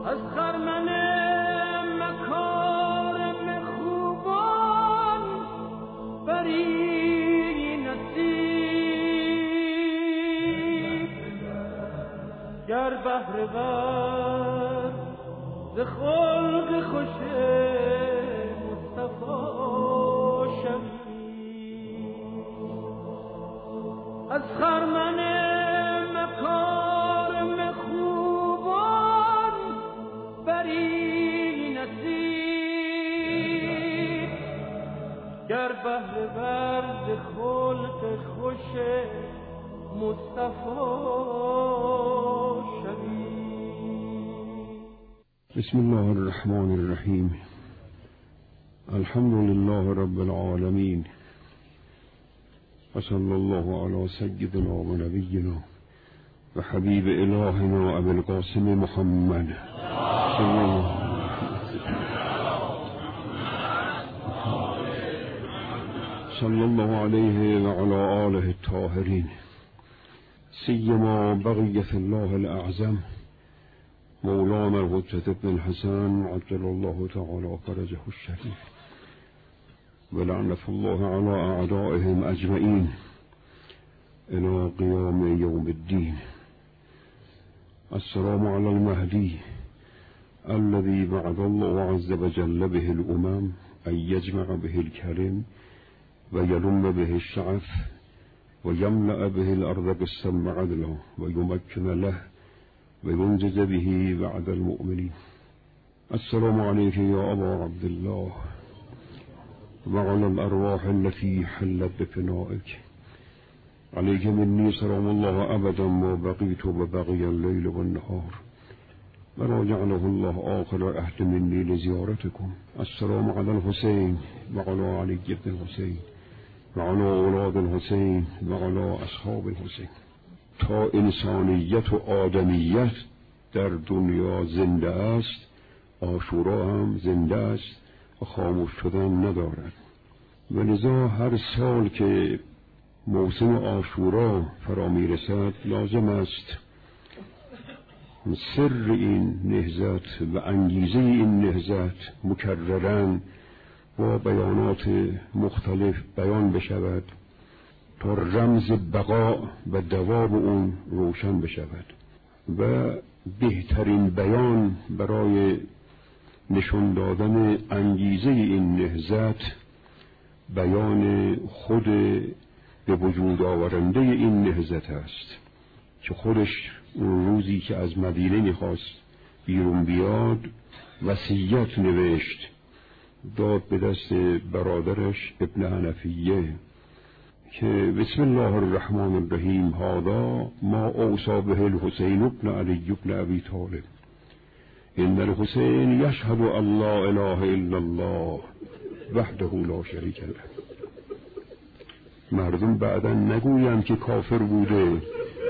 از خرمن مکارم خوبان بری نصیب گر بهره ور ز خلق خوش مصطفی شوی از خرمن مکارم خوبان بری نصیب گر بهره ور ز خلق خوش مصطفی شوی. بسم الله الرحمن الرحیم. الحمد لله رب العالمین و صلی الله علی سیدنا و نبینا و حبیب الهنا ابی القاسم محمد صلی الله علیه و علی آله الطاهرین سیما بقیة الله الاعظم مولانا الحجة بن الحسن عجل الله تعالى فرجه الشريف ولعنة الله على أعدائهم أجمعين إلى قيام يوم الدين. السلام على المهدي الذي بعد الله عز وجل به الأمم أن يجمع به الكلم ويلم به الشعف ويملأ به الأرض بالسم عدلا ويمكن له وينجز به بعد المؤمنين. السلام عليك يا أبا عبد الله وعلى الأرواح التي حلت بفنائك. عليك مني سلام الله أبدا ما بقيت وبقي الليل والنهار ولا جعله الله آخر عهد مني لزيارتكم. السلام على الحسين وعلى علي بن الحسين وعلى أولاد الحسين وعلى أصحاب الحسين. تا انسانیت و آدمیت در دنیا زنده است، عاشورا هم زنده است و خاموش شدن ندارد. و لذا هر سال که موسم عاشورا فرا میرسد لازم است سر این نهضت و انگیزه این نهضت مکررن با بیانات مختلف بیان بشود تا رمز بقا و دوام اون روشن بشود و بهترین بیان برای نشون دادن انگیزه این نهضت بیان خود به وجود آورنده این نهضت است که خودش اون روزی که از مدینه میخواست بیرون بیاد وصیت نوشت، داد به دست برادرش ابن حنفیه که بسم الله الرحمن الرحیم هذا ما اوصى به الحسین ابن علی ابن ابی طالب ان الحسین یشهد ان لا اله الا الله وحده لا شریک له. مردم بعدا نگویند که کافر بوده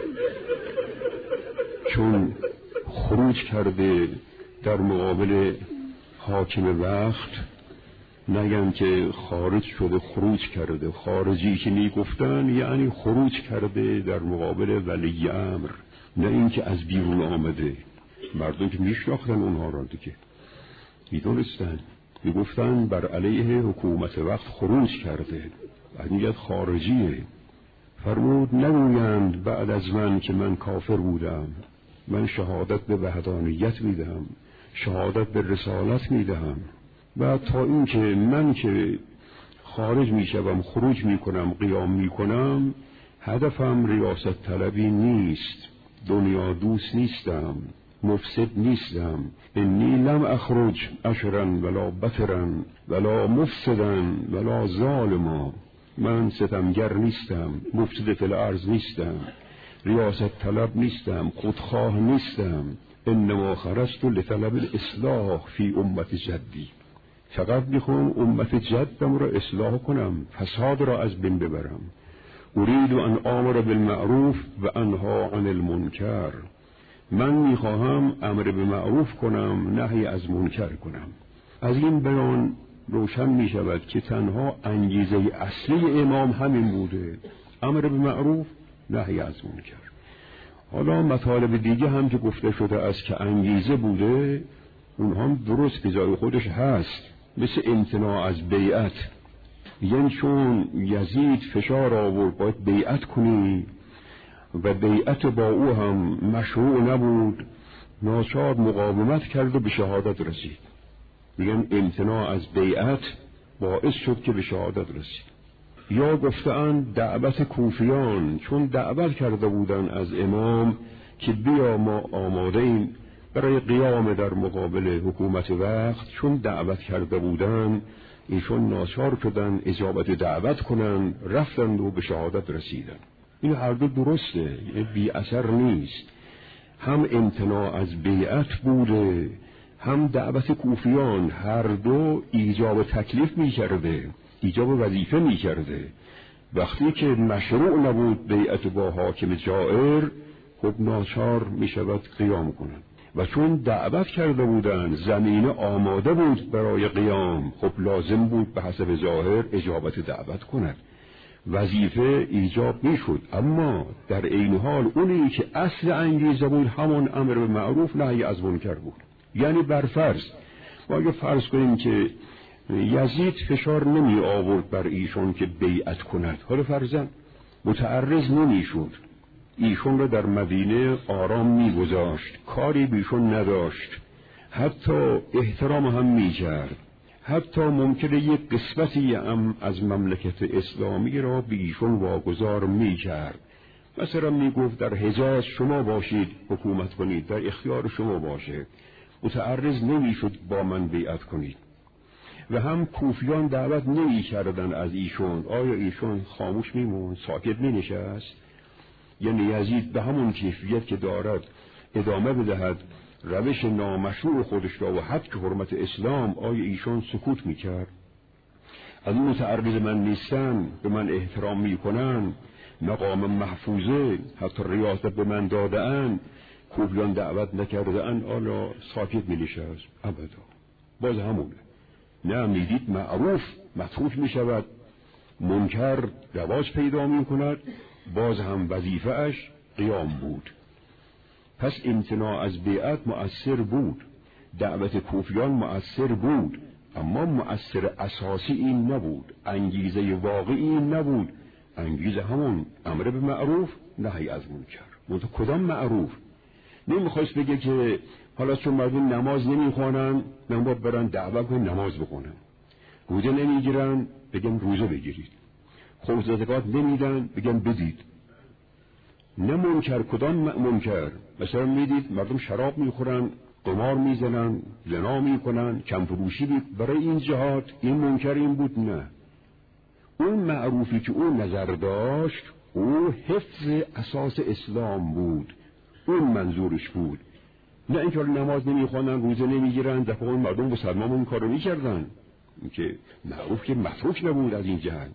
چون خروج کرده در مقابل حاکم وقت، نگن که خارج شده خروج کرده. خارجی که میگفتن یعنی خروج کرده در مقابل ولی امر، نه اینکه از بیرون آمده. مردم که میشناختن اونها را دیگه میدونستن، میگفتن بر علیه حکومت وقت خروج کرده، بعد خارجیه. فرمود نگویند بعد از من که من کافر بودم، من شهادت به وحدانیت میدهم، شهادت به رسالت میدهم. و تا این که من که خارج میشم، خروج میکنم، قیام میکنم، هدفم ریاست طلبی نیست، دنیا دوست نیستم، مفسد نیستم. انی لم اخرج اشرا ولا بطرا ولا مفسدا ولا ظالما. من ستمگر نیستم، مفسد فی الارض نیستم، ریاست طلب نیستم، خودخواه نیستم. انما خرجت لطلب الاصلاح فی امت جدی. فقط میخوام امت جدم را اصلاح کنم، فساد را از بین ببرم. اريد ان آمر بالمعروف و انها عن المنکر. من میخواهم امر به معروف کنم، نهی از منکر کنم. از این بیان روشن میشود که تنها انگیزه اصلی امام همین بوده، امر به معروف، نهی از منکر. حالا مطالب دیگه هم که گفته شده است که انگیزه بوده، اونها هم درست به جای خودش هست، مثل امتناع از بیعت. یعنی چون یزید فشار آورد باید بیعت کنی و بیعت با او هم مشروع نبود، ناچار مقاومت کرد و به شهادت رسید. میگن امتناع از بیعت باعث شد که به شهادت رسید. یا گفتند دعوت کوفیان، چون دعوت کرده بودن از امام که بیا ما آماده ایم برای قیام در مقابل حکومت وقت، چون دعوت کرده بودن ایشون ناچار شدن اجابت دعوت کنن، رفتند و به شهادت رسیدن. این هر دو درسته، بی اثر نیست. هم امتناع از بیعت بوده، هم دعوت کوفیان، هر دو ایجاب تکلیف می کرده، ایجاب وظیفه می کرده. وقتی که مشروع نبود بیعت با حاکم جائر، خب ناچار می شود قیام کنند. و چون دعوت کرده بودند زمینه آماده بود برای قیام، خب لازم بود به حسب ظاهر اجابت دعوت کند، وظیفه ایجاب می شد. اما در این حال اونی که اصل انگیزه بود همون امر به معروف نهی از منکر بود. یعنی برفرض ما اگه فرض کنیم که یزید فشار نمی آورد بر ایشون که بیعت کند، حالا فرضاً متعرض نمی شد، ایشون را در مدینه آرام می گذاشت، کاری بیشون نداشت، حتی احترام هم می کرد، حتی ممکنه یک قسمتی هم از مملکت اسلامی را بیشون واگذار می کرد. مثلا می گفت در حجاز شما باشید حکومت کنید، در اختیار شما باشه، متعرض نمی شد با من بیعت کنید. و هم کوفیان دعوت نمی کردن از ایشون، آیا ایشون خاموش می موند، ساکت می نشست؟ یعنی یزید به همون کیفیت که دارد ادامه بدهد روش نامشروع خودش را و حق حرمت اسلام، آیا ایشون سکوت می کرد؟ از اون متعرض من نیستن، به من احترام می کنن، مقام محفوظه، حتی ریاست به من داده ان، کوفیان دعوت نکرده ان، آلا ساکت می نشست؟ ابدا. باز همونه. نه میدید معروف متروک می شود، منکر رواج پیدا می کند، باز هم وظیفه اش قیام بود. پس امتناع از بیعت مؤثر بود، دعوت کوفیان مؤثر بود، اما مؤثر اساسی این نبود، انگیزه واقعی این نبود. انگیزه همون امر به معروف نهی از منکر. کدام معروف؟ نمیخواست بگه که حالا چون مردم نماز نمیخوانن من باید برن دعوت کنن نماز بخونن، روزه نمیگیرن بگم روزه بگیرید، خمس زکات نمیدن بگم بدید. نه منکر. کدام منکر؟ مثلا میدید مردم شراب میخورن، قمار میزنن، زنا میکنن، کم فروشی برای این جهات این منکر این بود؟ نه. اون معروفی که اون نظر داشت او حفظ اساس اسلام بود، اون منظورش بود. نه اینکه نماز نمیخوانن، روزه نمیگیرن، دفعه مردم مسلمان اون کارو میکردن، این که معروف که متروک نبود. از این جهت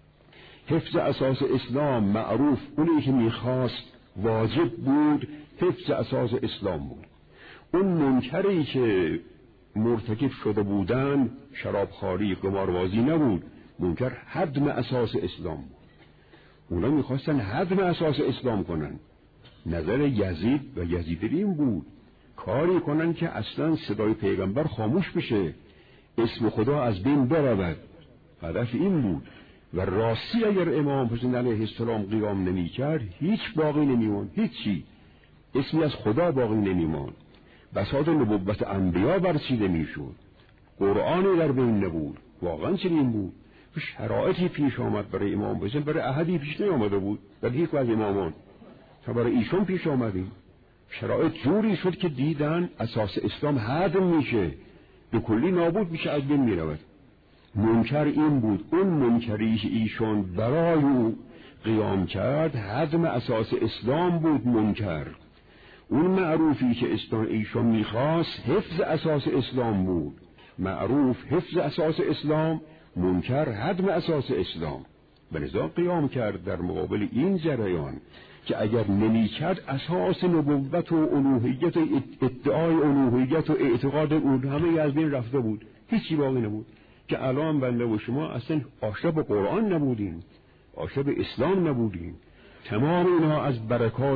حفظ اساس اسلام معروف، اونی که میخواست واجب بود، حفظ اساس اسلام بود. اون منکری که مرتکب شده بودن شرابخواری، قماربازی نبود، منکر هدم اساس اسلام بود. اونا میخواستن هدم اساس اسلام کنن. نظر یزید و یزیدین بود کاری کنن که اصلا صدای پیغمبر خاموش بشه، اسم خدا از بین برود. هدف این بود. و راستی اگر امام حسین علیه السلام قیام نمی کرد هیچ باقی نمیمون، هیچی، اسمی از خدا باقی نمیمان، بساط نبوت انبیا برچیده میشد، قرآنی در بین نبود. واقعا چنین بود. شرایطی پیش آمد برای امام حسین، برای احدی پیش نیامده بود، در هیچ از امامان تا برای ایشون پیش آمدیم. شرایط جوری شد که دیدن اساس اسلام هدم میشه، به کلی نابود میشه، از بین میرود. منکر این بود. اون منکری که ایشون برای او قیام کرد هدم اساس اسلام بود منکر. اون معروفی که ایشون میخواست حفظ اساس اسلام بود. معروف حفظ اساس اسلام، منکر هدم اساس اسلام. بلذا قیام کرد در مقابل این جریان که اگر نمیکرد اساس نبوت و الوهیت و ادعای الوهیت و اعتقاد اون همه از بین رفته بود، هیچی باقی نبود. که الان بنده و شما اصلا آشنا به قرآن نبودیم، آشنا به اسلام نبودیم. تمام اینها از برکات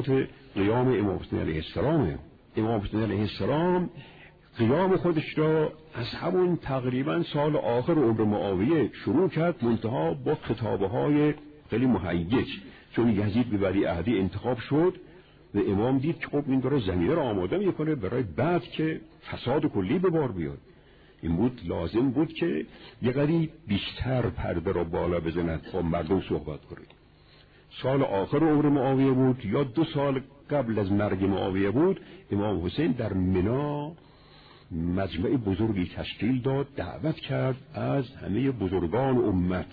قیام امام حسین علیه السلامه. امام حسین علیه السلام قیام خودش را از همون تقریبا سال آخر عمر معاویه شروع کرد، منتها با خطابه‌های خیلی مهیج، چون یزید به ولیعهدی انتخاب شد و امام دید که خب این داره زمینه را آماده میکنه برای بعد که فساد کلی به بار بیاد. این بود لازم بود که یه قدری بیشتر پرده را بالا بزند، با مردم صحبت کنه. سال آخر عمر معاویه بود یا 2 سال قبل از مرگ معاویه بود، امام حسین در منا مجمع بزرگی تشکیل داد، دعوت کرد از همه بزرگان امت،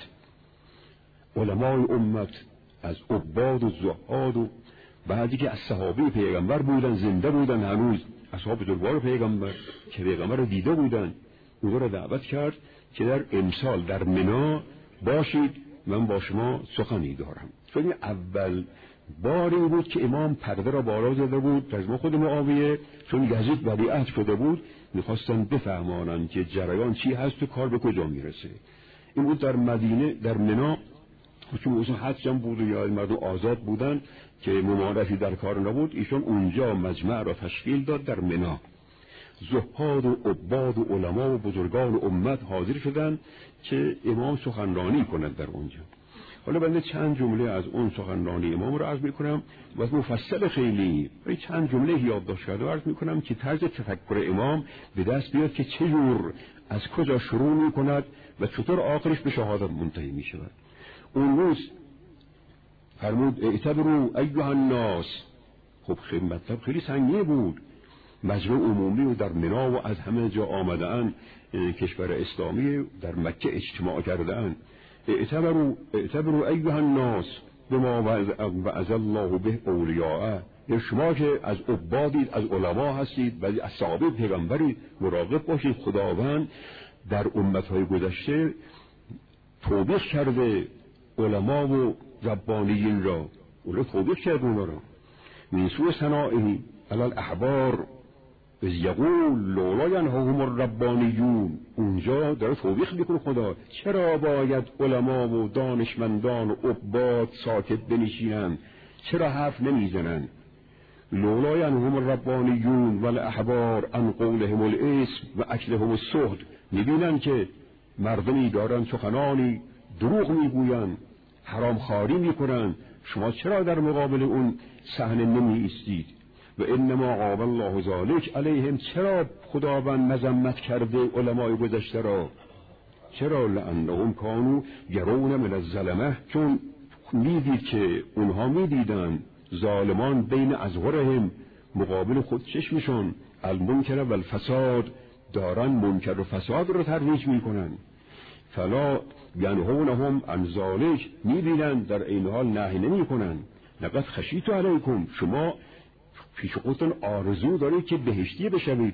علمای امت، از عباد و زهاد و بعدی که از صحابه پیغمبر بودن، زنده بودن هنوز، اصحاب بزرگوار پیغمبر که پیغمبر رو دیده بودن، اونها رو دعوت کرد که در امسال در منا باشید، من با شما سخنی دارم. چون این اول باری بود که امام پرده را بالا زده بود از ما خود معاویه، چون یزید ولیعهد شده بود، میخواستن بفهمانن که جریان چی هست و کار به کجا میرسه. این بود در مدینه، در منا، چون اوضاع حجم بود و یا مردم آزاد بودن که ممانعتی در کار نبود، ایشون اونجا مجمع را تشکیل داد در منا. زهاد و عباد و علما و بزرگان امت حاضر شدن که امام سخنرانی کند در اونجا. حالا بنده چند جمله از اون سخنرانی امام رو عرض میکنم و از مفصل خیلی چند جمله یادداشت کرده و عرض میکنم که طرز تفکر امام به دست بیاد که چجور از کجا شروع میکند و چطور آخرش به شهادت منتهی میشود. اون روز فرمود اعتبروا ایها الناس. خب خیلی مطلب خیلی سنگین بود، مجمع عمومی و در منا و از همه جا آمده‌اند، کشور اسلامی در مکه اجتماع کرده‌اند. اعتبروا ایها الناس بما وعظ الله به اولیاءه. شما که از عبادید، از علما هستید و از صحابه پیغمبرید، مراقب باشید. خداوند در امت‌های گذشته توبیخ کرده علما و ربانیین را، اونا توبیخ کرده اونا را. من سوء صناعه علی الاحبار از یقول لولا ینهاهم الربانیون. اونجا داره توبیخ میکنه خدا، چرا باید علما و دانشمندان و عباد ساکت بنشینن، چرا حرف نمیزنن؟ لولا ینهاهم الربانیون والاحبار عن قولهم الاسم و اکلهم السحت. میبینن که مردمی دارن سخنانی دروغ میگوین، حرام خواری میکنن، شما چرا در مقابل اون صحنه نمی ایستید؟ و انما عاب الله ذلک علیهم. چرا خداوند مذمت کرده علمای گذشته را؟ چرا؟ لانهم کانوا یرون من الظلمه. چون میدید که اونها میدیدن ظالمان بین اظهرهم، مقابل خود چشمشون، المنکر و الفساد، دارن منکر و فساد رو ترویج میکنن. فلا ینهونهم عن ذلک. میبینن در این حال نهی نمیکنن. لقد خشیت علیکم. شما پیش خودتون آرزو دارید که بهشتی بشوید،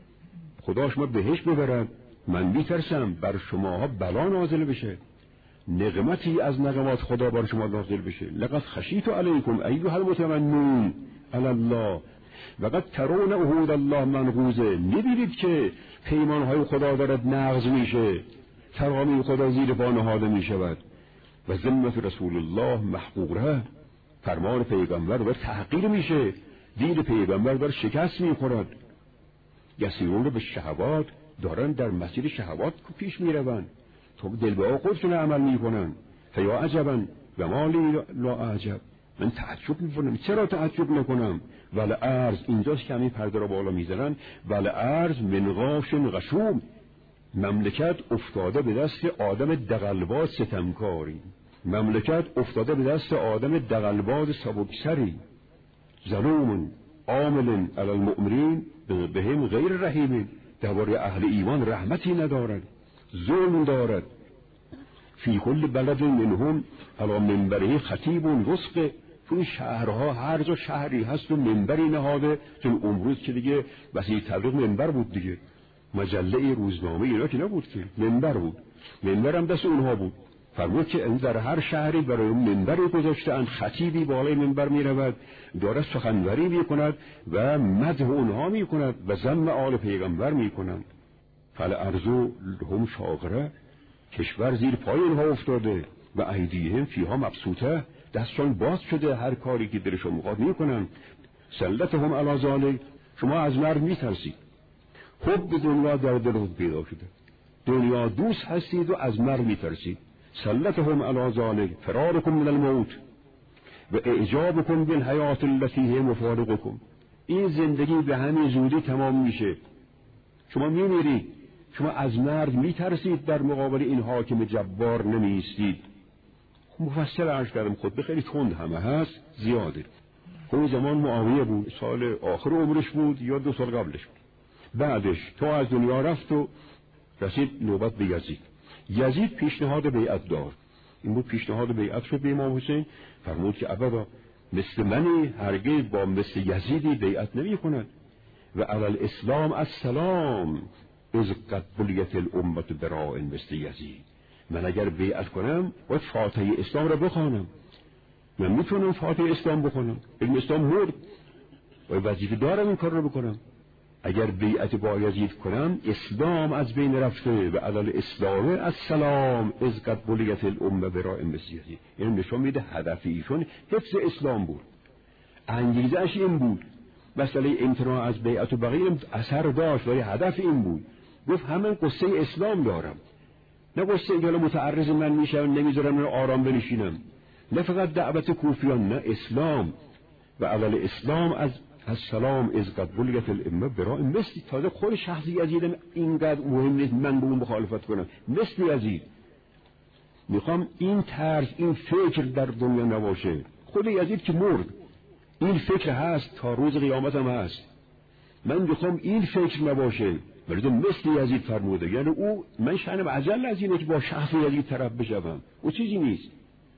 خدا شما بهشت ببرد. من میترسم بر شماها بلا نازل بشه، نقمتی از نقمات خدا بر شما نازل بشه. لقد خشیت علیکم ایها المتمنون علی الله وقد ترون عهود الله منقوضه. میبینید که پیمانهای خدا دارد نقض میشه، ترامی خدا زیر پا نهاده میشود. و ذمت رسول الله محقوره. فرمان پیغمبر داره تحقیر میشه، دین پیغمبر داره شکست میخورد. یسیرون رو به شهوات، دارن در مسیر شهوات پیش میروند، تو دل به خودشون عمل میکنن. فیا عجبا و مالی لا عجب. من تعجب میکنم، چرا تعجب نکنم؟ ولی ارز، اینجاست که همین پرده رو بالا میزنن. ولی ارز منغاش غشوم. مملکت افتاده به دست آدم دغلباز ستمکاری، مملکت افتاده به دست آدم دغلباز سبکسری. ظلوم عامل علی المؤمنین بهم غیر رحیم. درباره اهل ایمان رحمتی ندارد، ظلم دارد. فی کل بلد منهم علی منبره خطیب رزق. تو شهرها هر جا شهری هست و منبری نهاده. چون امروز که دیگه وسیله تبلیغ منبر بود دیگه، مجله روزنامه اینا که نبود که، منبر بود. منبر هم دست اونها بود. فرمود که در هر شهری برای منبری گذاشته‌اند، خطیبی بالای منبر میرود، داره سخنوری میکند و مدح اونها میکند و ذم آل پیغمبر میکند. فالارض هم شاغره. کشور زیر پای اونها افتاده. و ایدیهم فیها مبسوطه. دستشان باز شده، هر کاری که دلشون میخواد میکنن. سلطهم علی ذلک، شما از مرگ میترسید. حب دنیا در دلتون پیدا شده، دنیا دوست هستید و از مرگ میترسید. سلطهم علی ذلک فرارکم من الموت و اعجابکم بالحیات التي هی مفارقکم. این زندگی به همین زودی تمام میشه، شما میمیرید. شما از مرگ میترسید، در مقابل این حاکم جبار نمیستید. مفصل عرض کردم، خطبه خیلی تند همه هست، زیاده. اون زمان معاویه بود، سال آخر عمرش بود یا 2 سال قبلش بود. بعدش تا از دنیا رفت و رسید نوبت به یزید. یزید پیشنهاد بیعت داد. این بود پیشنهاد بیعت شد به امام حسین. فرمود که ابدا مثل منی هرگز با مثل یزیدی بیعت نمی کند. و علی الاسلام السلام از قد بلیت الامة براء مثل یزید. من اگر بیعت کنم باید فاتحه اسلام را بخوانم. من میتونم فاتحه اسلام بخونم، علم اسلام مرد و وظیفه دارم این کار رو بکنم. اگر بیعت با یزید کنم اسلام از بین رفته. و علی الاسلام السلام از قد بلیت الامة براء مثل یزید. این نشون میده هدف ایشون حفظ اسلام بود، انگیزش این بود. مسئله امتناع از بیعت و بقیه اثر داشت ولی هدف این بود. گفت همین قصه اسلام دارم، نه قصه اینکه متعرض من میشم نمیذارم من آرام بنشینم، نه فقط دعوت کوفیان، نه اسلام. و اول اسلام از السلام از قد بلیت الامة براء مثل. تازه خود شخص یزید اینقدر مهم نیست من به اون مخالفت کنم، مثل یزید. میخوام این طرز این فکر در دنیا نباشه. خود یزید که مرد این فکر هست، تا روز قیامت هم هست. من میخوام این فکر نباشه. ولی مثل یزید فرموده، یعنی او من شأنم عجل از اینه که با شخص یزید طرف بشم، او چیزی نیست.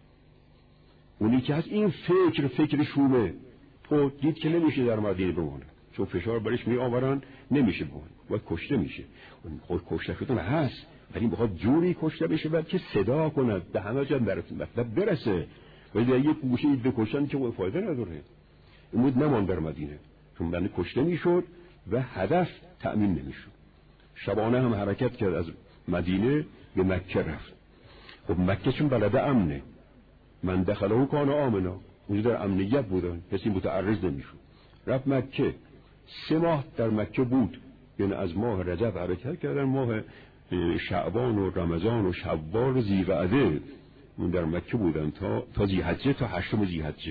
اونی که هست این فکر شومه. تو دید که نمیشه در مدینه بمونه، چون فشار برش می آورن، نمیشه بمونه، باید کشته میشه. اون خود کشته شدن هست، ولی بخواد جوری کشته بشه بعد که صدا کند به همه جا مطلب برسه. ولی در یک گوشه بکشن که فایده نداره. این بود نمان در مدینه، چون بنده کشته میشد و هدف تأمین نمیشد. شبانه هم حرکت کرد، از مدینه به مکه رفت. خب مکه چون بلده امنه، من دخله کان آمنا، اونجا در امنیت بودن، کسی متعرض نمیشد. رفت مکه، 3 ماه در مکه بود. یعنی از ماه رجب حرکت کردن، ماه شعبان و رمضان و شوال و ذی‌قعده اون در مکه بودن تا ذی‌حجه، تا 8 ذی‌حجه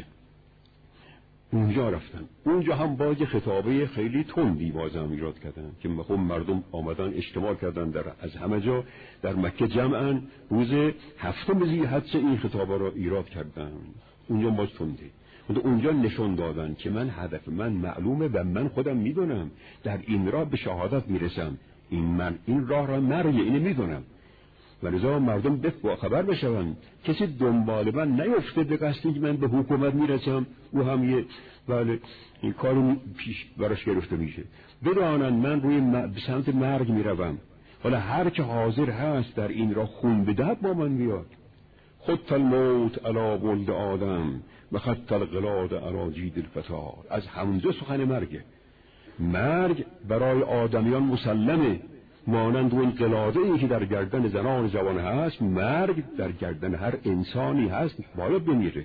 اونجا رفتن. اونجا هم باز خطابه خیلی تندی باز هم ایراد کردن که خب مردم آمدن اجتماع کردن از همه جا در مکه جمعاً. روز 7 ذی‌حجه این خطابه را ایراد کردن. اونجا باز تندی. اونجا نشون دادن که من هدف من معلومه و من خودم میدونم در این راه به شهادت میرسم. این راه را مرگ اینو میدونم. ولذا مردم با خبر بشون، کسی دنبال من نیفته به قصدی که من به حکومت میرسم، او هم یه این کارو پیش براش گرفته میشه. بدانن من به سمت مرگ میروم. حالا هر که حاضر هست در این راه خون بدهد با من بیاد. خط الموت علی ولد آدم و خط القلاد علی جید الفتار. از همونجا سخن مرگ برای آدمیان مسلمه، مانند اون قلاده ای که در گردن زنان جوان هست، مرگ در گردن هر انسانی هست، باید بمیره.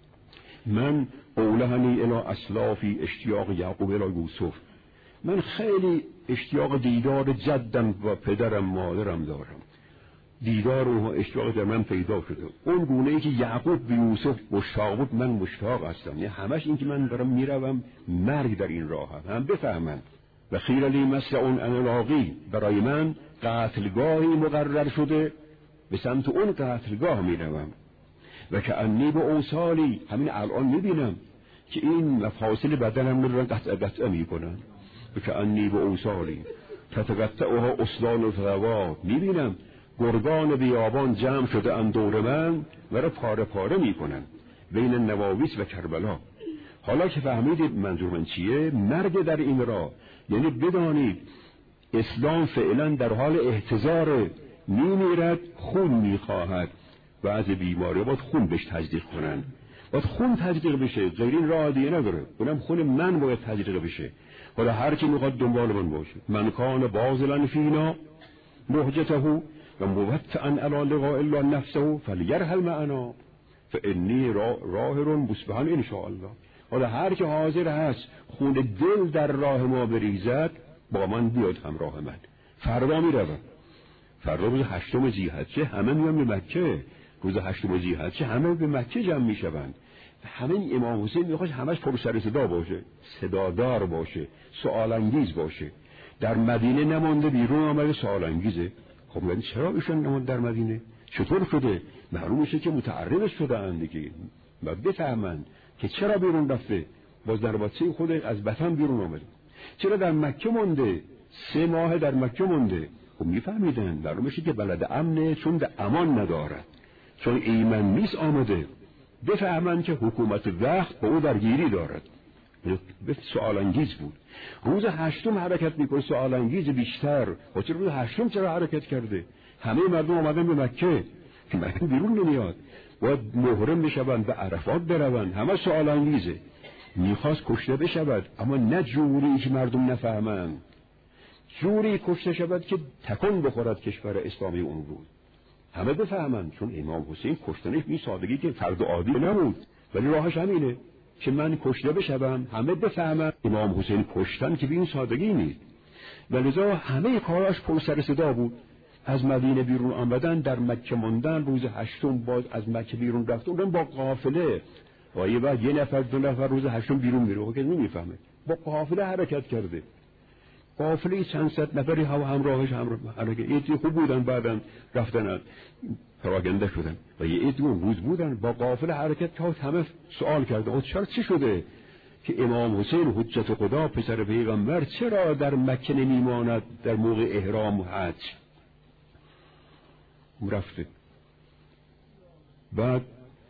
من اولهنی الی اسلافی اشتیاق یعقوب الی یوسف. من خیلی اشتیاق دیدار جدم و پدرم مادرم دارم. دیدار اونها اشتیاق در من پیدا شده. اون گونه ای که یعقوب به یوسف مشتاق بود من مشتاق هستم. یعنی همش این که من دارم میروم مرگ در این راه هم بفهمن. و خیر لی مسرع انلاقی، برای من قتلگاهی مقرر شده، به سمت اون قتلگاه میروم. و که انی به اوصالی، همین الان میبینم که این مفاصل بدنم رو قطعه میکنن. و که انی به اوصالی تتقطعها اصلان و فروات، میبینم گرگان بیابان جمع شده ان دور من و را پاره پاره میکنن بین نواویس و کربلا. حالا که فهمیدید منظور من چیه، مرگ در این راه، یعنی بدانید اسلام فعلا در حال احتضار، میمیرد، خون میخواهد و از بیماری باید خون بهش تزریق کنن، باید خون تزریق بشه، غیر این راه دیگه نداره. اونم خون من باید تزریق بشه. حالا هر کی میخواد دنبال من باشه، من کان باذلا فینا مهجته و موطئا علی لقاء الله نفسه فلیرحل معنا فانی راهر مصبحا ان شاء الله. حالا هر که حاضر هست خون دل در راه ما بریزد با من بیاد همراه من. فردا میروم. فردا روز 8 ذی‌حجه همه میان به مکه. روز 8 ذی‌حجه همه به مکه جمع میشوند. همین امام حسین میخواست همش پر سر صدا باشه، صدادار باشه، سوال انگیز باشه. در مدینه نمانده، بیرون آمده، سوال انگیزه. خب یعنی چرا ایشون نماند در مدینه؟ چطور شده؟ معلوم میشه که متعرض شده اند دیگه. بعد بفهمند که چرا بیرون رفته، باز در واسه خود از وطن بیرون آمده. چرا در مکه مونده؟ 3 ماه در مکه مونده. خب میفهمیدن معلوم میشه که بلد امنه، چون در امان ندارد، چون ایمن نیست آمده. بفهمند که حکومت وقت با او درگیری دارد. به سوال انگیز بود. روز 8 حرکت میکنه، سوال انگیز بیشتر. و چرا روز 8 چرا حرکت کرده؟ همه مردم آمدن به مکه، که مکه بیرون نمیاد، باید محرم بشوند و عرفات بروند. همه سوال انگیزه. میخواست کشته بشود، اما نه جوری که مردم نفهمند، جوری کشته شود که تکون بخورد کشور اسلامی اون بود، همه بفهمند. چون امام حسین کشتنش بی سادگی که فرد عادی نبود، ولی راهش همینه که من کشته بشم، همه بفهمند امام حسین کشتن که بی این سادگی نیست. ولذا همه کاراش پر سر صدا بود. از مدینه بیرون آمدن، در مکه ماندن، روز 8 باز از مکه بیرون رفتن با قافله. و یه بعد 1 نفر 2 نفر روز 8 بیرون میره که نمیفهمه، با قافله حرکت کرده. قافله چند صد نفری همراهش حرکت. یه خوب بودن، بعدن رفتن پراگنده شدن. و یه عده روز بودن با قافله حرکت کرد. همه سوال کرده چرا چی شده که امام حسین حجت خدا پسر پیغمبر چرا در مکه نمیماند در موقع احرام و حج؟ رفته. بعد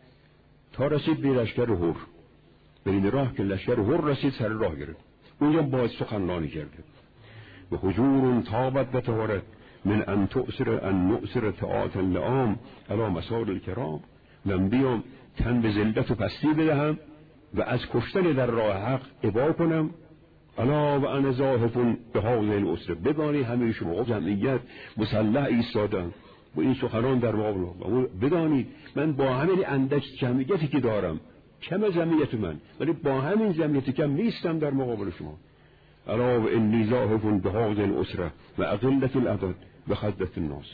تا رسید به لشکر هور، به این راه که لشکر هور رسید، سر راه گرفت. اونجا باز سخنرانی کرده. و حضور طابت و طهارت من ان تؤثر ان نؤثر طاعت اللئام علی مسار الکرام. من بیام تن به ذلت و پستی بدهم و از کشتن در راه حق ابا کنم. الا و انا زاهف به هذه الاسره. بدانی همه شما جمعیت مسلح ایستادن با این سخنان در مقابل. بدانید من با همین اندک جمعیتی که دارم، کم جمعیت من، ولی با همین جمعیت کم نیستم در مقابل شما. الا و انی زاهف به هذه الاسره و اقلت العدد و خدت الناصر.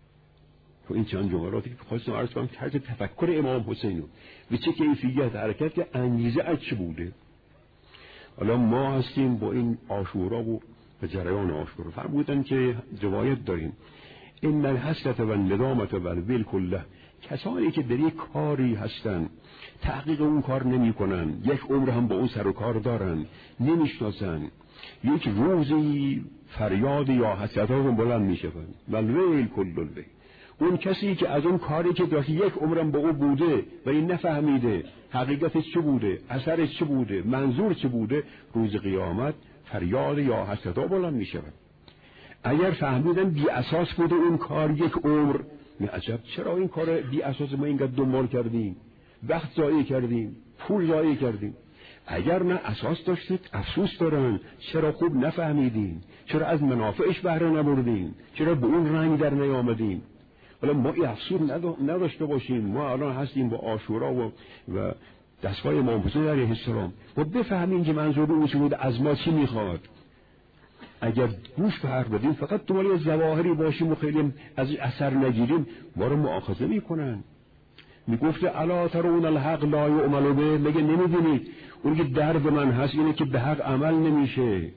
تو این چند جملاتی که خواستم عرض کنم طرز تفکر امام حسین و چه کیفیت حرکت که انگیزه از چه بوده. حالا ما هستیم با این عاشورا و جریان عاشورا. فرمودن که روایت داریم این الحسرت و الندامت و الویل کله. کسانی که در یک کاری هستن تحقیق اون کار نمی کنن، یک عمر هم با اون سر و کار دارن، نمیشناسن، یک روزی فریاد یا حسرتاشون بلند میشوند. الویل کل الویل. اون کسی که از اون کاری که داشت یک عمرم با او بوده و این نفهمیده حقیقتش چه بوده، اثرش چه بوده، منظور چه بوده، روز قیامت فریاد یا حسرتا بلند میشوند. اگر فهمیدن بی اساس بوده اون کار یک عمر، می عجب چرا این کار بی اساس ما اینقدر دنبال کردیم، وقت ضایع کردیم، پول ضایع کردیم. اگر نه اساس داشتید افسوس دارن چرا خوب نفهمیدین، چرا از منافعش بهره نبردین، چرا به اون رنگ در نیامدین. حالا ما این افسوس نداشته باشیم. ما الان هستیم با عاشورا و دستگاه امام حسین علیه السلام و بفهمیم که منظور اون چه بود، از ما چی میخواد. اگر گوش به حرف بدیم فقط دنبال ظواهری باشیم و خیلی از اثر نگیریم، ما رو مؤاخذه میکنن. میگفته الا ترون الحق لا یعمل به. میگه نمیبینید اون که درد من هست اینه که به حق عمل نمیشه،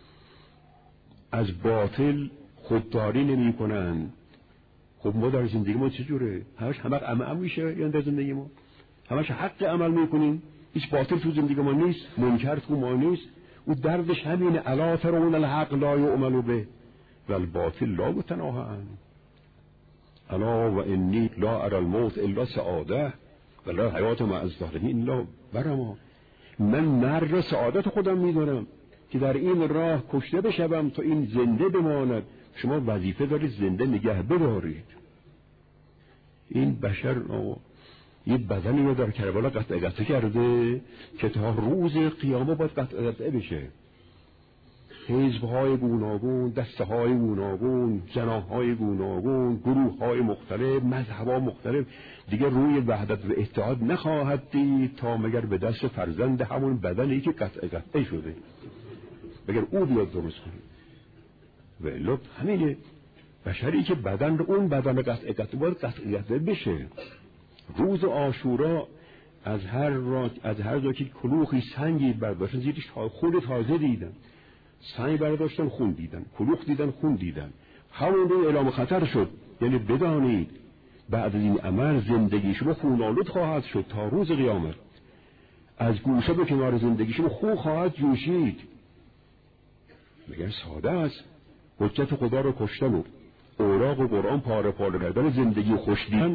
از باطل خودداری نمیکنن. خب ما در زندگی ما چجوره؟ همه عمل میشه یا در زندگی ما همش حق عمل میکنیم، هیچ باطل تو زندگی ما نیست، منکر تو ما نیست. او دردش همینه. الا ترون الحق لا یعمل به و الباطل لا یتناهى عنه. الا و انی لا اری الموت الا سعاده و لا حیات مع الظالمین الا برما. من مرگ سعادت خودم میدونم که در این راه کشته بشم تا این زنده بماند. شما وظیفه دارید زنده نگه بدارید. این بشر یه بدنی رو در کربلا قطع کرده که تا روز قیامت باید قطع بشه. حزب‌های گوناگون، دسته‌های گوناگون، جناح‌های گوناگون، گروه‌های مختلف، مذهب‌ها مختلف دیگه روی وحدت و اتحاد نخواهد دید تا مگر به دست فرزند همون بدنی که قطعه شده، مگر او بیاد درست کنه. و الا همینه، بشری که بدن اون بدن قطعه باید قطعه بشه. روز عاشورا از هر جا که کلوخی سنگی برداشتن زیرش خون تازه دیدن، سنگ برداشتن خون دیدن، کلوخ دیدن خون دیدن، همون رو اعلام خطر شد. یعنی بدانید بعد از این عمل زندگی شما خون‌آلود خواهد شد تا روز قیامت. از گوشه به کنار زندگی شما خون خواهد جوشید. مگر ساده است حجت خدا رو کشتن و اوراق و قرآن پاره پاره کردن زندگی خوش دیدن؟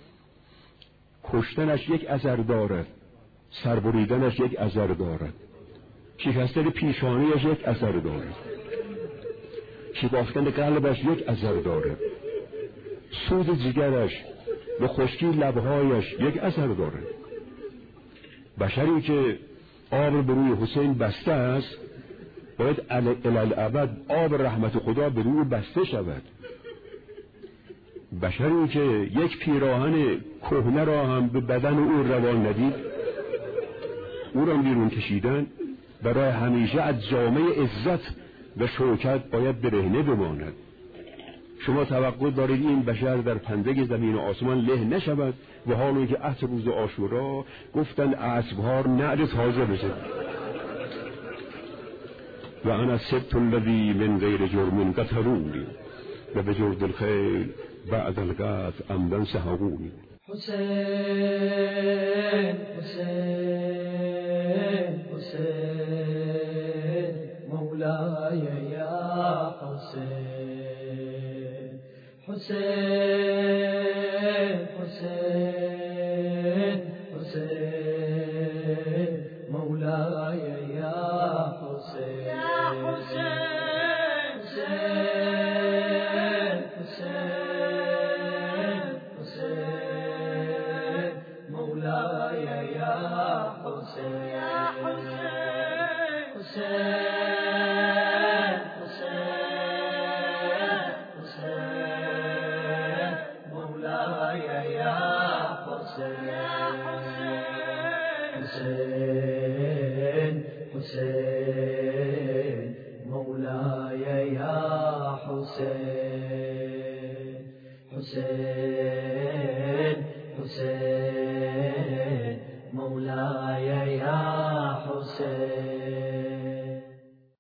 کشتنش یک اثر دارد، سربریدنش یک اثر دارد، شکستن پیشانیش یک اثر دارد، شکافتن قلبش یک اثر دارد، سوز جگرش و خشکی لبهایش یک اثر دارد. بشری که آب به روی حسین بسته است باید الالعبد آب رحمت خدا به روی بسته شود. بشری که یک پیراهن کهنه را هم به بدن او روان ندید، او را بیرون کشیدن، برای همیشه از جامعه عزت و شوکت باید برهنه بماند. شما توقع دارید این بشر در پنجه زمین و آسمان له نشود و حالی که عصر روز عاشورا گفتن اسب‌ها نعل تازه بشه. و انا سبت الذی من غیر جرم قتلونی و به جرد الخیل بعد القتل عمدا سحقونی. حسین حسین حسین مولای یا حسین حسین حسین حسین مولای یا حسین یا حسین حسین حسین مولای یا حسین یا حسین حسین حسین مولای یا حسین یا حسین حسین مولای یا حسین حسین حسین مولای یا حسین